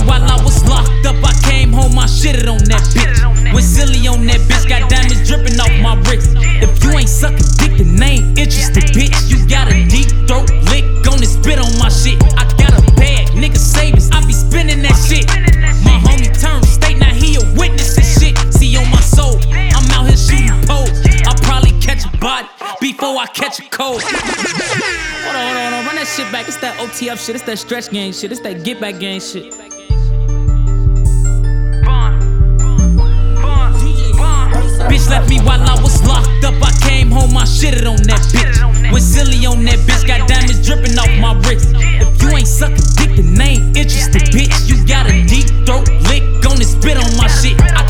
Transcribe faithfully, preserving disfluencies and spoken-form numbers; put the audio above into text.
while I was locked up. I came home, I shitted on that bitch. Went silly on that bitch, got diamonds dripping off my wrist. If you ain't sucking dick, then I ain't interested, bitch. You got a deep throat lick, gonna spit on my shit. I got a bag, nigga savings, I be spending that shit. My homie turned state, now he a witness and shit. See on my soul, I'm out here shooting poles. I'll probably catch a body before I catch a cold. Hold on, hold on, hold on, run that shit back. It's that O T F shit, it's that stretch gang shit, it's that get back gang shit. Bitch left me while I was locked up. I came home, I shitted on that bitch. Went silly on that bitch, got diamonds dripping off my wrist. If you ain't sucking dick, then I ain't interested, bitch. You got a deep throat lick, gonna spit on my shit. I